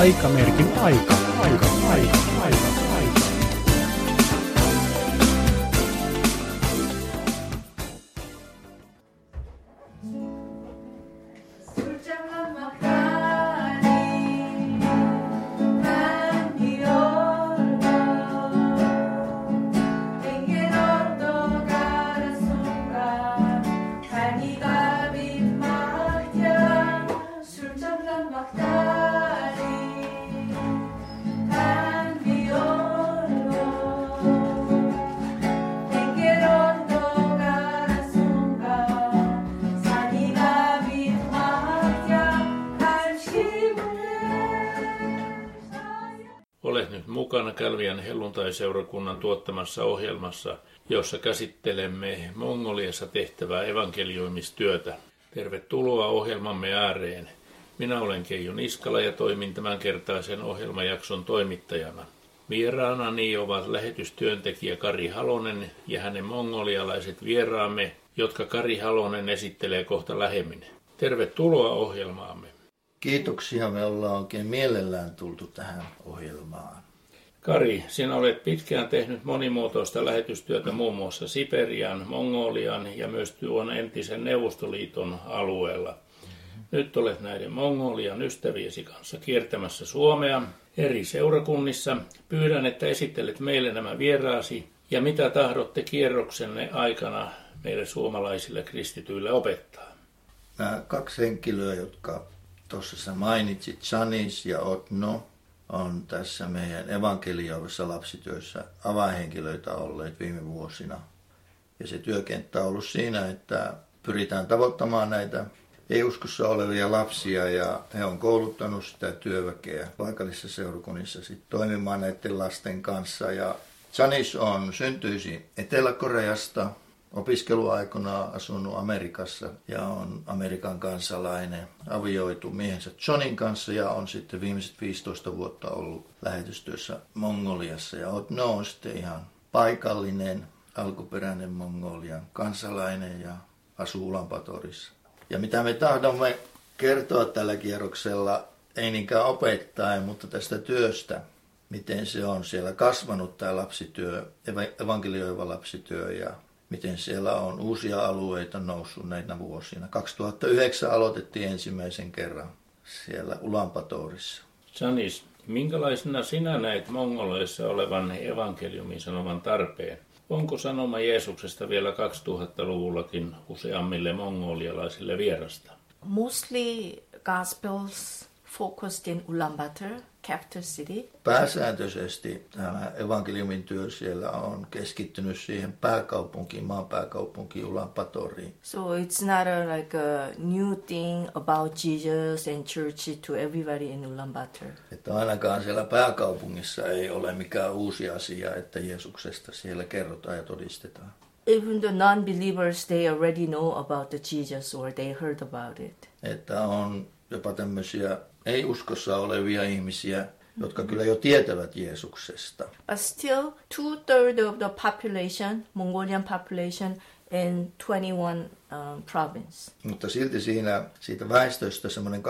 Aikamerkin aika. Olet nyt mukana Kälviän helluntai-seurakunnan tuottamassa ohjelmassa, jossa käsittelemme Mongoliassa tehtävää evankelioimistyötä. Tervetuloa ohjelmamme ääreen. Minä olen Keijo Niskala ja toimin tämänkertaisen ohjelmajakson toimittajana. Vieraanani ovat lähetystyöntekijä Kari Halonen ja hänen mongolialaiset vieraamme, jotka Kari Halonen esittelee kohta lähemmin. Tervetuloa ohjelmaamme. Kiitoksia, me ollaan oikein mielellään tultu tähän ohjelmaan. Kari, sinä olet pitkään tehnyt monimuotoista lähetystyötä muun muassa Siperian, Mongolian ja myös tuon entisen Neuvostoliiton alueella. Nyt olet näiden Mongolian ystäviesi kanssa kiertämässä Suomea eri seurakunnissa. Pyydän, että esittelet meille nämä vieraasi ja mitä tahdotte kierroksenne aikana meille suomalaisille kristityille opettaa. Nämä kaksi henkilöä, jotka tuossa sä mainitsit, Chanis ja Otno, on tässä meidän evankelioivassa lapsityössä avainhenkilöitä olleet viime vuosina. Ja se työkenttä on ollut siinä, että pyritään tavoittamaan näitä ei-uskossa olevia lapsia ja he on kouluttanut sitä työväkeä paikallisissa seurakunnissa sit toimimaan näiden lasten kanssa. Ja Chanis on syntyisin Etelä-Koreasta, opiskeluaikana asunut Amerikassa ja on Amerikan kansalainen, avioitu miehensä Johnin kanssa ja on sitten viimeiset 15 vuotta ollut lähetystyössä Mongoliassa. Ja Otno on sitten ihan paikallinen, alkuperäinen Mongolian kansalainen ja asuu Ulaanbaatorissa. Ja mitä me tahdomme kertoa tällä kierroksella, ei niinkään opettaen, mutta tästä työstä, miten se on siellä kasvanut tämä lapsityö, evankelioiva lapsityö ja miten siellä on uusia alueita noussut näinä vuosina. 2009 aloitettiin ensimmäisen kerran siellä Ulaanbaatorissa. Chanis, minkälaisena sinä näet mongoleissa olevan evankeliumin sanoman tarpeen? Onko sanoma Jeesuksesta vielä 2000-luvullakin useammille mongolialaisille vierasta? Mostly Gospels focused in Ulaanbaatar, capital city. Pääsääntöisesti tämä evankeliumin työ siellä on keskittynyt siihen pääkaupunkiin, maan pääkaupunkiin Ulaanbaatoriin. So it's not like a new thing about Jesus and church to everybody in Ulaanbaatar. Että ainakaan siellä pääkaupungissa ei ole mikään uusi asia, että Jeesuksesta siellä kerrotaan ja todistetaan. Even the non-believers, they already know about the Jesus or they heard about it. Että on jopa tämmöisiä ei-uskossa olevia ihmisiä, jotka kyllä jo tietävät Jeesuksesta. But still, 2/3 of the population, Mongolian population, in 21 province. Mutta silti siitä väestöstä semmoinen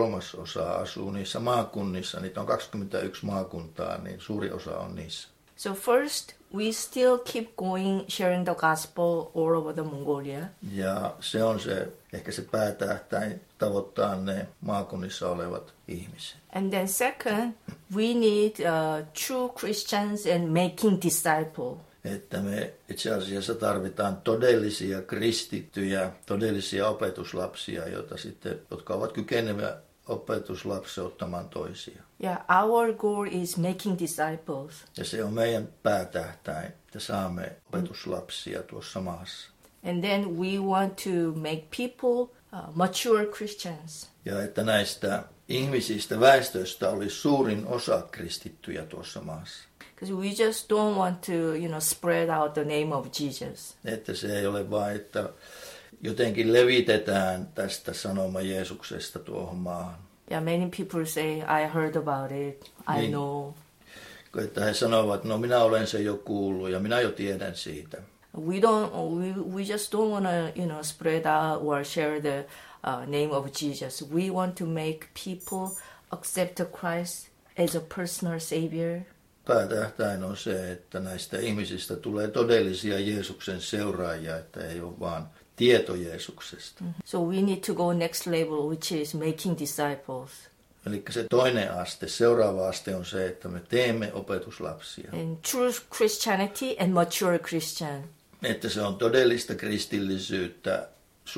2/3 asuu niissä maakunnissa. Niitä on 21 maakuntaa, niin suuri osa on niissä. So first, we still keep going, sharing the gospel all over the Mongolia. Ja se on ehkä se päätähtäin tavoittaa ne maakunnissa olevat ihmiset. And then second, we need true Christians and making disciples. Että me itse asiassa tarvitaan todellisia kristittyjä, todellisia opetuslapsia, jotka ovat kykeneviä opetuslapseuttamaan toisia. Yeah, our goal is making disciples. Ja se on meidän päätähtäin, että saamme opetuslapsia tuossa maassa. And then we want to make people mature Christians. Ja että näistä ihmisistä, väestöstä olisi suurin osa kristittyjä tuossa maassa. Because we just don't want to, spread out the name of Jesus. Että se ei ole vain, että jotenkin levitetään tästä sanoma Jeesuksesta tuohon maahan. Yeah, many people say, I heard about it, I know. Että he sanovat, no minä olen se jo kuullut ja minä jo tiedän siitä. We just don't want to, spread out or share the name of Jesus. We want to make people accept Christ as a personal savior. Päätähtäin on se, että näistä ihmisistä tulee todellisia Jeesuksen seuraajia, että ei ole vaan tieto Jeesuksesta. So we need to go next level, which is making disciples. Eli se toinen aste, seuraava aste on se, että me teemme opetuslapsia. And true Christianity and mature Christian. Että se on todellista kristillisyyttä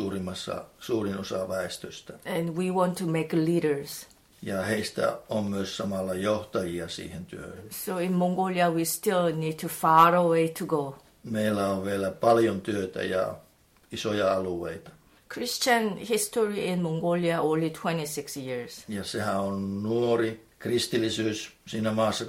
suurin osa väestöstä. And we want to make leaders. Ja heistä on myös samalla johtajia siihen työhön. So in Mongolia we still need to far away to go. Meillä on vielä paljon työtä ja isoja alueita. Christian history in Mongolia only 26 years. Ja sehän on nuori kristillisyys siinä maassa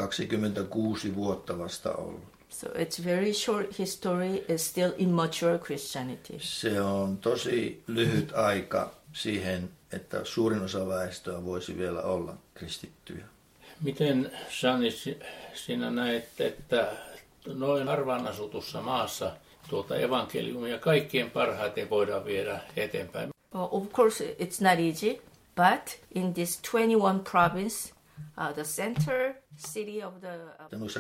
26 vuotta vasta ollut. So it's very short history, it's still immature Christianity. Se on tosi lyhyt aika siihen, että suurin osa väestöä voisi vielä olla kristittyjä. Miten, Shani, sinä näet, että noin harvaan asutussa maassa tuota evankeliumia kaikkien parhaiten voidaan viedä eteenpäin? Of course, it's not easy, but in this 21 province, the center city of the... Noissa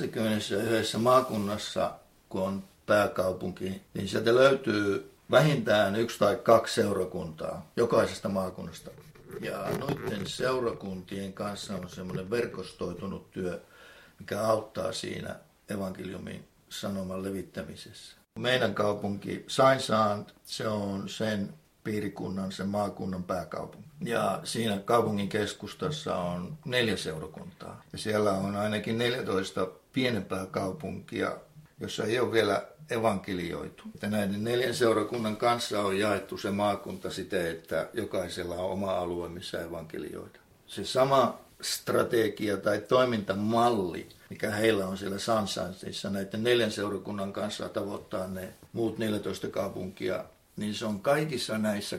21 maakunnassa, kun on pääkaupunki, niin sieltä löytyy vähintään 1 tai 2 seurakuntaa jokaisesta maakunnasta. Ja noiden seurakuntien kanssa on semmoinen verkostoitunut työ, mikä auttaa siinä evankeliumin sanoman levittämisessä. Meidän kaupunki Saint-Jean, se on sen piirikunnan, sen maakunnan pääkaupunki. Ja siinä kaupungin keskustassa on 4 seurakuntaa. Ja siellä on ainakin 14 pienempää kaupunkia, jossa ei ole vielä evankelioitu. Ja näiden 4 seurakunnan kanssa on jaettu se maakunta siten, että jokaisella on oma alue, missä evankelioida. Se sama strategia tai toimintamalli, mikä heillä on siellä Saint-Jeanissa näiden 4 seurakunnan kanssa tavoittaa ne muut 14 kaupunkia, niin se on kaikissa näissä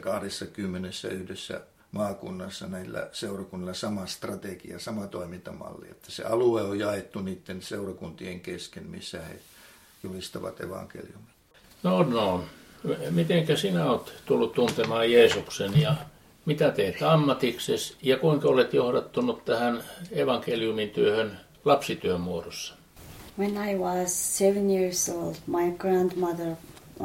21 maakunnassa näillä seurakunnilla sama strategia, sama toimintamalli. Että se alue on jaettu niiden seurakuntien kesken, missä he julistavat evankeliumia. No. Mitenkä sinä olet tullut tuntemaan Jeesuksen ja mitä teet ammatiksesi ja kuinka olet johdattunut tähän evankeliumin työhön lapsityön muodossa? When I was 7 years old, my grandmother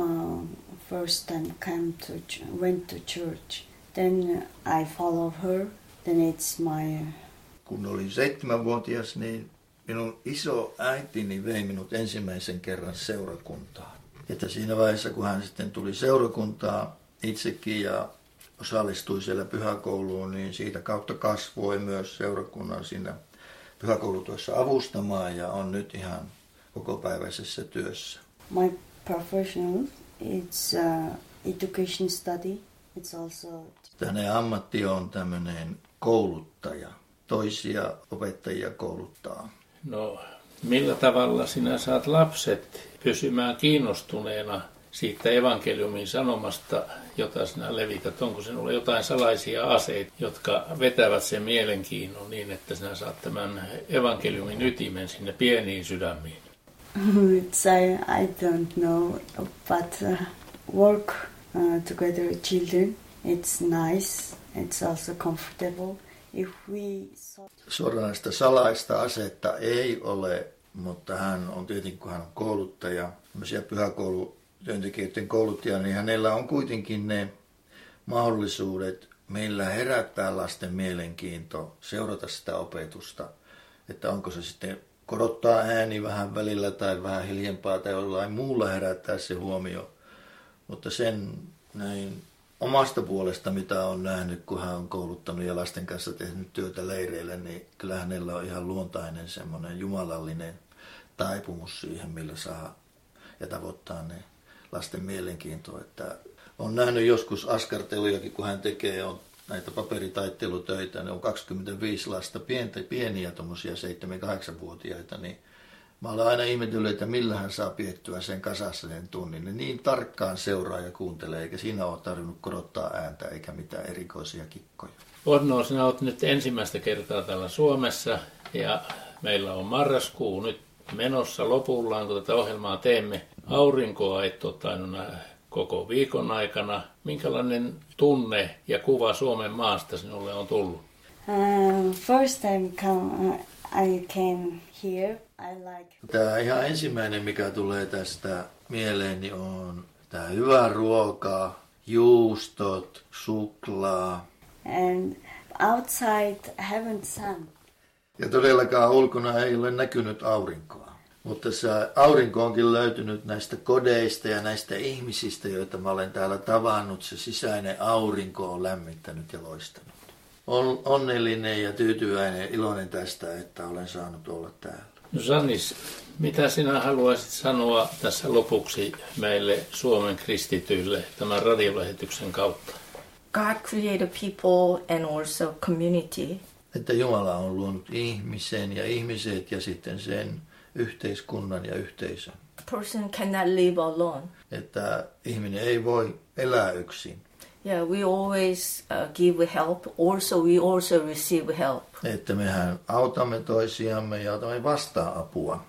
first time went to church. Then I followed her. Then it's my... Kun olin 7-vuotias, niin minun iso äitini vei minut ensimmäisen kerran seurakuntaan. Että siinä vaiheessa, kun hän sitten tuli seurakuntaan itsekin ja osallistui siellä pyhäkouluun, niin siitä kautta kasvoi myös seurakunnan siinä pyhäkoulutyössä avustamaan ja on nyt ihan kokopäiväisessä työssä. My profession is education study. It's also... Hänen ammatti on tämmöinen kouluttaja, toisia opettajia kouluttaa. No, millä tavalla sinä saat lapset pysymään kiinnostuneena siitä evankeliumin sanomasta, jota sinä levität? Onko sinulla jotain salaisia aseita, jotka vetävät sen mielenkiinnon niin, että sinä saat tämän evankeliumin ytimen sinne pieniin sydämiin? I don't know, but work together with children, it's nice, it's also comfortable. If we... Suoranaista salaista asetta ei ole, mutta hän on tietenkin, kun hän on kouluttaja, tämmöisiä pyhäkoulutyöntekijöiden kouluttaja, niin hänellä on kuitenkin ne mahdollisuudet meillä herättää lasten mielenkiinto, seurata sitä opetusta, että onko se sitten korottaa ääni vähän välillä tai vähän hiljempaa tai jollain muulla herättää se huomio. Mutta sen näin omasta puolesta, mitä on nähnyt, kun hän on kouluttanut ja lasten kanssa tehnyt työtä leireillä, niin kyllä hänellä on ihan luontainen semmoinen jumalallinen taipumus siihen, millä saa ja tavoittaa ne lasten mielenkiintoa. Että on nähnyt joskus askartelujakin, kun hän tekee näitä paperitaittelutöitä, ne on 25 lasta, pieniä tuommoisia 7-8-vuotiaita, niin mä olen aina ihmetellyt, että millä hän saa piettyä sen kasassa sen tunnin. Ne niin tarkkaan seuraa ja kuuntelee, eikä siinä ole tarvinnut korottaa ääntä eikä mitään erikoisia kikkoja. Onno, sinä olet nyt ensimmäistä kertaa täällä Suomessa ja meillä on marraskuu nyt menossa lopullaan, kun tätä ohjelmaa teemme. Aurinkoa et ole tainnut nähdä koko viikon aikana. Minkälainen tunne ja kuva Suomen maasta sinulle on tullut? First time I came here. I like. Tämä ihan ensimmäinen, mikä tulee tästä mieleeni, on tämä hyvä ruoka, juustot, suklaa. And outside haven't sun. Ja todellakaan ulkona ei ole näkynyt aurinkoa. Mutta se aurinko onkin löytynyt näistä kodeista ja näistä ihmisistä, joita mä olen täällä tavannut. Se sisäinen aurinko on lämmittänyt ja loistanut. Olen onnellinen ja tyytyväinen, iloinen tästä, että olen saanut olla täällä. No Janis, mitä sinä haluaisit sanoa tässä lopuksi meille Suomen kristityille tämän radiolähetyksen kautta? God created people and also community. Että Jumala on luonut ihmisen ja ihmiset ja sitten sen yhteiskunnan ja yhteisön. A person cannot live alone. Että ihminen ei voi elää yksin. Yeah, we always give help. Also, we also receive help. Että mehän autamme toisiamme ja otamme vastaan apua.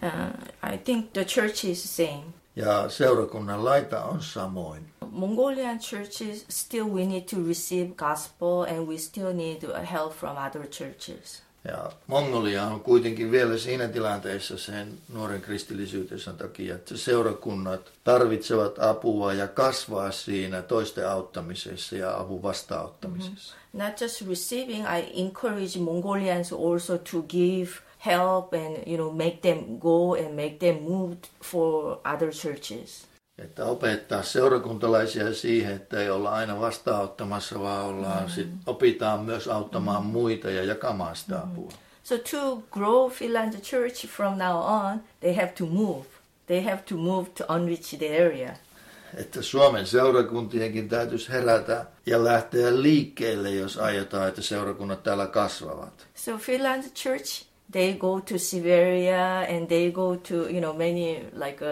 I think the church is the same. Ja seurakunnan laita on samoin. Mongolian churches still we need to receive gospel and we still need help from other churches. Ja Mongolia on kuitenkin vielä siinä tilanteessa sen nuoren kristillisyytensä takia, että seurakunnat tarvitsevat apua ja kasvaa siinä toisten auttamisessa ja avun vastaanottamisessa. Not just receiving, I encourage Mongolians also to give help and make them go and make them move for other churches. Että opettaa seurakuntalaisia siihen, että ei olla aina vastaanottamassa, vaan opitaan myös auttamaan muita ja jakamaan sitä apua. So to grow Finland Church from now on, they have to move. They have to move to unreached area. Että Suomen seurakuntienkin täytyisi herätä ja lähteä liikkeelle, jos aiotaan, että seurakunnat täällä kasvavat. So Finland Church, they go to Siberia and they go to many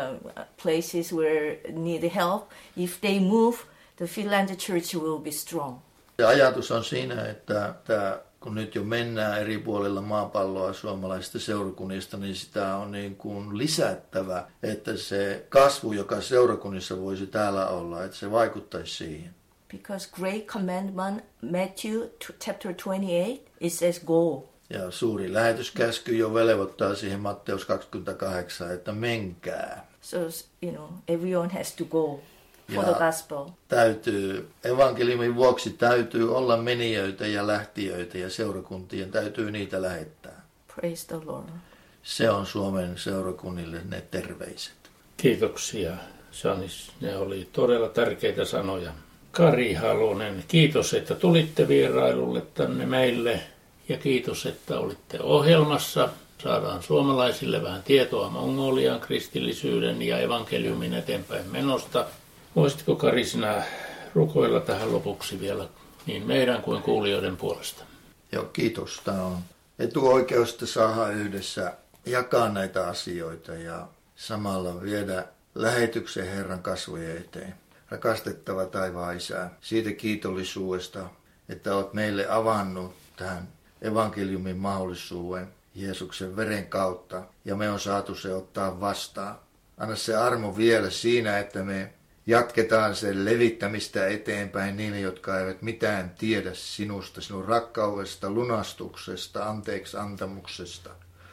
places where need help. If they move, the Finland Church will be strong. Se ajatus on siinä, että kun nyt jo mennään eri puolilla maapalloa suomalaisista seurakunnista, niin sitä on niin kuin lisättävä, että se kasvu, joka seurakunnissa voisi täällä olla, että se vaikuttaisi siihen. Because Great Commandment, Matthew chapter 28, it says go. Ja suuri lähetyskäsky jo velvoittaa siihen Matteus 28, että menkää. So, everyone has to go for the gospel. Evankeliumin vuoksi täytyy olla menijöitä ja lähtijöitä ja seurakuntien täytyy niitä lähettää. Praise the Lord. Se on Suomen seurakunnille ne terveiset. Kiitoksia, Janis. Ne oli todella tärkeitä sanoja. Kari Halonen, kiitos, että tulitte vierailulle tänne meille. Ja kiitos, että olitte ohjelmassa. Saadaan suomalaisille vähän tietoa Mongolian kristillisyyden ja evankeliumin eteenpäin menosta. Voisitko Kari sinä rukoilla tähän lopuksi vielä niin meidän kuin kuulijoiden puolesta? Joo, kiitos. Tämä on etuoikeus, että saadaan yhdessä jakaa näitä asioita ja samalla viedä lähetyksen Herran kasvojen eteen. Rakastettava taivaan Isä, siitä kiitollisuudesta, että olet meille avannut tähän evankeliumin mahdollisuuden Jeesuksen veren kautta ja me on saatu se ottaa vastaan. Anna se armo vielä siinä, että me jatketaan sen levittämistä eteenpäin niille, jotka eivät mitään tiedä sinusta, sinun rakkaudesta, lunastuksesta, anteeksi antamuksesta.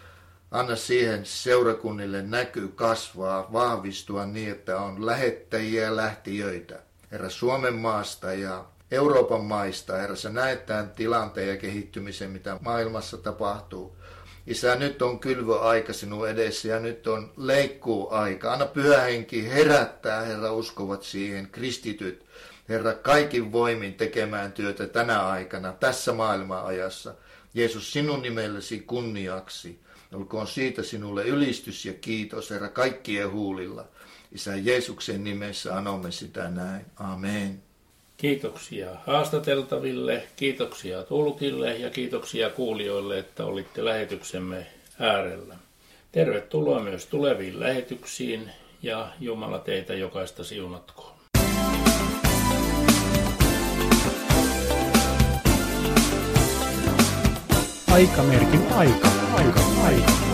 Anna siihen seurakunnille näkyy kasvaa, vahvistua niin, että on lähettäjiä ja lähtijöitä. Herra, Suomen maasta ja Euroopan maista, Herra, sä näet tämän tilanteen ja kehittymisen, mitä maailmassa tapahtuu. Isä, nyt on kylvöaika sinun edessä ja nyt on leikkuuaika. Anna Pyhä Henki herättää, Herra, uskovat siihen, kristityt, Herra, kaikin voimin tekemään työtä tänä aikana, tässä maailmanajassa. Jeesus, sinun nimellesi kunniaksi. Olkoon siitä sinulle ylistys ja kiitos, Herra, kaikkien huulilla. Isä, Jeesuksen nimessä anomme sitä näin. Amen. Kiitoksia haastateltaville, kiitoksia tulkille ja kiitoksia kuulijoille, että olitte lähetyksemme äärellä. Tervetuloa myös tuleviin lähetyksiin ja Jumala teitä jokaista siunatkoon. Aikamerkin aika.